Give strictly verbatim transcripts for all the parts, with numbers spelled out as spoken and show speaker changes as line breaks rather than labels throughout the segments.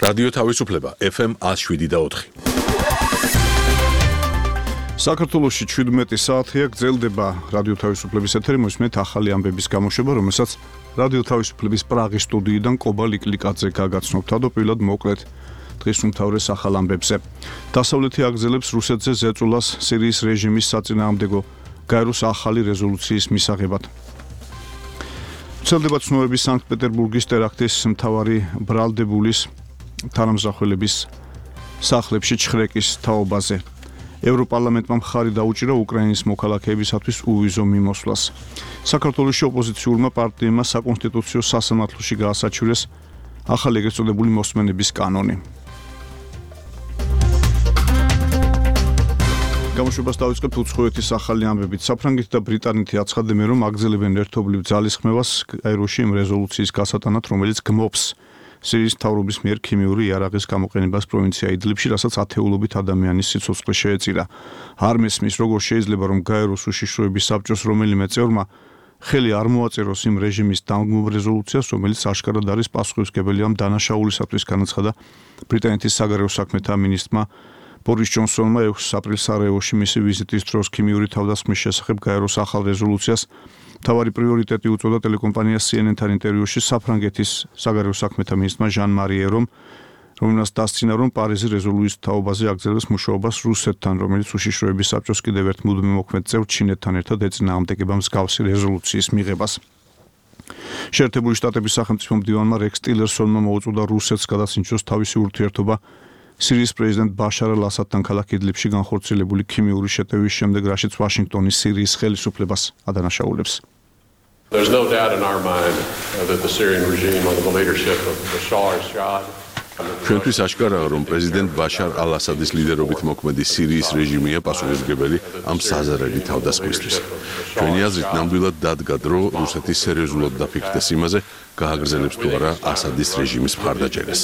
რადიო თავისუფლება ეფ ემ one oh seven და four.
საქართველოში შვიდმეტი საათია გრძელდება რადიო თავისუფლების ეთერი, მოსმენთ ახალი ამბების გამოშვება, რომელსაც რადიო თავისუფლების პრაღის სტუდიიდან კობა ლიკლიკაძე გაგაცნობთ. თავდაპირველად მოკლედ დღის უმთავრეს ახალ ამბებზე. დასავლეთი აგრძელებს რუსეთზე ზეწოლას სირიის რეჟიმის საწინააღმდეგო გაეროს ახალი რეზოლუციის მისაღებად. ვრცელდება ცნობები სანქტ-პეტერბურგის ტერაქტის მთავარი ბრალდებულის თანამზრახველების სახლებში ჩხრეკის თაობაზე. ევროპარლამენტმა მხარი დაუჭირა უკრაინის მოქალაქეებისათვის უვიზო მიმოსვლას. საქართველოში ოპოზიციურმა პარტიებმა საკონსტიტუციო სასამართლოში გაასაჩივრეს ახალი ეგრეთ წოდებული მოსმენების კანონი. გამოშვებას დავიწყებთ უცხოეთის ახალი ამბებით. საფრანგეთი და ბრიტანეთი აცხადებენ, რომ აგრძელებენ ერთობლივ ძალისხმევას გაეროში იმ რეზოლუციის გასატანად, რომელიც გმობს სირიის მთავრობის მიერ ქიმიური იარაღის გამოყენებას პროვინცია იდლიბში, რასაც ათეულობით ადამიანის სიცოცხლე შეეწირა. არ მესმის, როგორ შეიძლება, რომ გაეროს უშიშროების საბჭოს რომელიმე წევრმა ხელი არ მოაწეროს იმ რეჟიმის დამგმობ რეზოლუციას, რომელიც აშკარად არის პასუხისმგებელი ამ დანაშაულისათვის, განაცხადა ბრიტანეთის საგარეო საქმეთა მინისტრმა ბორის ჯონსონმა ექვსი აპრილს სარაევოში მისი ვიზიტის დროს ქიმიური თავდასხმის შესახებ გაეროს ახალ რეზოლუციას მთავარი პრიორიტეტი უწოდა ტელეკომპანია სი ენ ენ-თან ინტერვიუში საფრანგეთის საგარეო საქმეთა მინისტრმა ჟან მარიერომ, რომელმაც დასცინა, რომ პარიზი რეზოლუციის თაობაზე აგრძელებს მუშაობას რუსეთთან, რომელიც უშიშროების საბჭოს კიდევ ერთ მუდმივ მოქმედ წევრ ჩინეთთან ერთად ეწინააღმდეგება მსგავსი რეზოლუციის მიღებას. შეერთებული შტატების სახელმწიფო მდივანმა რექს ტილერსონმა მოუწოდა რუსეთს გადასინჯოს თავისი ურთიერთობა სირიის პრეზიდენტ ბაშარ ალ-ასადთან ქალაქ იდლიბში განხორციელებული ქიმიური შეტევის შემდეგ, რაშიც ვაშინგტონი სირიის ხელისუფლებას ადანაშაულებს.
There's no doubt in our mind that the Syrian regime under the leadership of Bashar al-Assad
ჩვენთვის აშკარაა, რომ პრეზიდენტ ბაშარ ალ-ასადის ლიდერობით მოქმედი სირიის რეჟიმია პასუხისმგებელი ამ საზარელი თავდასხმისთვის. ჩვენი აზრით, ნამდვილად დადგა დრო რუსეთის სერიოზულად დაფიქრდეს იმაზე, გააგრძელებს თუ არა ასადის რეჟიმის მხარდაჭერას.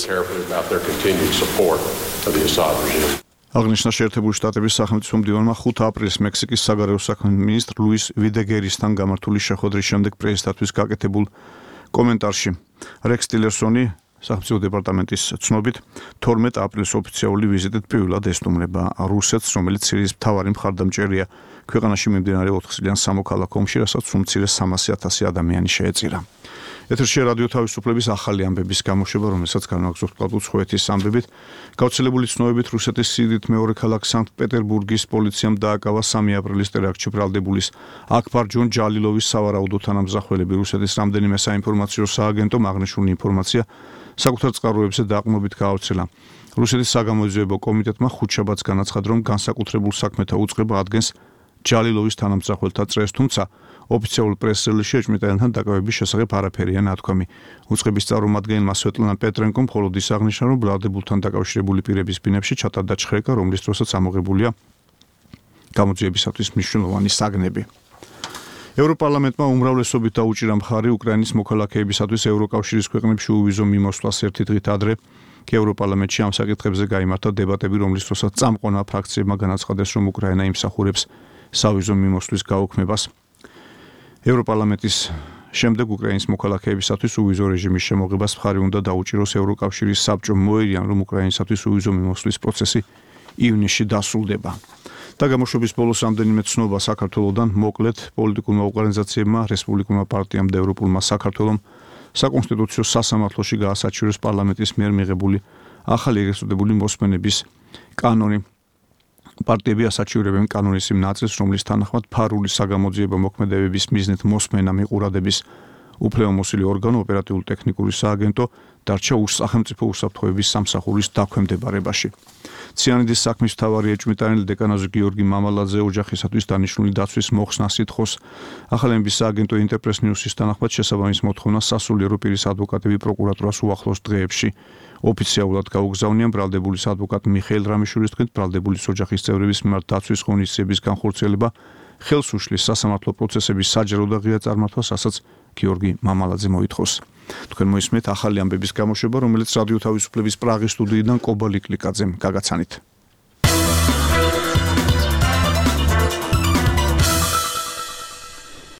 აღნიშნა შეერთებული შტატების სახელმწიფო მდივანმა ხუთი აპრილს მექსიკის საგარეო საქმეთა მინისტრ ლუის ვიდეგერისთან გამართული შეხვედრის შემდეგ პრესისათვის გაკეთებულ კომენტარში. რექს ტილერსონი სახელმწიფო დეპარტამენტის ცნობით თორმეტ აპრილს ოფიციალური ვიზიტით პირველად ესტუმრება რუსეთს, რომელიც სირიის მთავარი მხარდამჭერია ქვეყანაში მიმდინარე ოთხწლიან სამოქალაქო ომში, რასაც უმცირე სამასი ათასი ადამიანი შეეწირა. ეთერში რადიო თავისუფლების ახალი ამბების გამოშვება, რომელსაც განვაგრძობთ უცხოეთის ამბებით. გავრცელებული ცნობებით რუსეთის სიდიდით მეორე ქალაქ სანქტ-პეტერბურგის პოლიციამ დააკავა სამი აპრილის ტერაქტში ბრალდებულის აკბარჯონ ჯალილოვის სავარაუდო თანამზრახველები. რუსეთის რამდენიმე საინფორმაციო სააგენტომ აღნიშნული ინფორმაცია საკუთარ წყაროებზე დაყრდნობით გაავრცელა. რუსეთის საგამოძიებო კომიტეტმა ხუთშაბათს განაცხადა, რომ განსაკუთრებულ საქმეთა უწყება ადგენს ჯალილოვის თანამძრახველთა წრეს, თუმცა ოფიციალურ პრეს-რელიზში ეჭვმიტანილთან დაკავების შესახებ არაფერია ნათქვამი. უწყების წარმომადგენელმა სვეტლანა პეტრენკომ მხოლოდ ის აღნიშნა, რომ ბრალდებულთან დაკავშირებული პირების ბინებში ჩატარდა ჩხრეკა, რომლის დროსაც ამოღებულია გამოძიებისათვის მნიშვნელოვანი საგნები. ევროპარლამენტმა უმრავლესობით დაუჭირა მხარი უკრაინის მოქალაქეებისათვის ევროკავშირის ქვეყნებში უვიზო მიმოსვლას ერთი დღით ადრე. ევროპარლამენტში ამ საკითხებზე გაიმართა დებატები, რომლის დროსაც წამყვანა ფრაქციებმა განაცხადეს, რომ უკრაინა იმსახურებს სავიზო მიმოსვლის გაუქმებას. ევროპარლამენტის შემდეგ უკრაინის მოქალაქეებისათვის უვიზო რეჟიმის შემოღებას მხარი უნდა დაუჭიროს ევროკავშირის საბჭომ, მოერიან, რომ უკრაინისათვის უვიზო მიმოსვლის პროცესი ივნისში დასრულდება. და გამოშვების ბოლოს რამდენიმე ცნობა საქართველოდან. მოკლედ, პოლიტიკურმა ორგანიზაციებმა, რესპუბლიკურმა პარტიამ და ევროპულმა საქართველომ საკონსტიტუციო სასამართლოში გაასაჩივრეს პარლამენტის მიერ მიღებული ახალი ეგრეთ წოდებული მოსმენების კანონი. პარტიები ასაჩივრებენ კანონის იმ ნაწილს, რომლის თანახმად ფარული საგამოძიებო მოქმედებების მიზნით მოსმენა მიყურადების უფლებამოსილი ორგანო ოპერატიულ-ტექნიკური სააგენტო დარჩა სახელმწიფო უსაფრთხოების სამსახურის დაქვემდებარებაში. ციანიდის საქმის მთავარი ეჭვმიტანილი დეკანოზი გიორგი მამალაძე ოჯახისათვის დანიშნული დაცვის მოხსნას ითხოვს. ახალების სააგენტო ინტერპრეს ნიუსის თანახმად შესაბამის მოთხოვნა სასულიერო პირის ადვოკატები პროკურატურას უახლოს დღეებში ოფიციალურად გაუგზავნიან. ბრალდებულის ადვოკატ მიხეილ რამიშვილის თქმით, ბრალდებულის ოჯახის წევრების მიმართ დაცვის ღონისძიების განხორციელება ხელს უშლის სასამართლო პროცესების საჯარო და ღია წარმართვას, რასაც გიორგი მამალაძე მოითხოვს. თქვენ მოისმენთ ახალი ამბების გამოშვება, რომელიც რადიო თავისუფლების პრაღის სტუდიიდან კობა ლიკლიკაძემ გაგაცანით.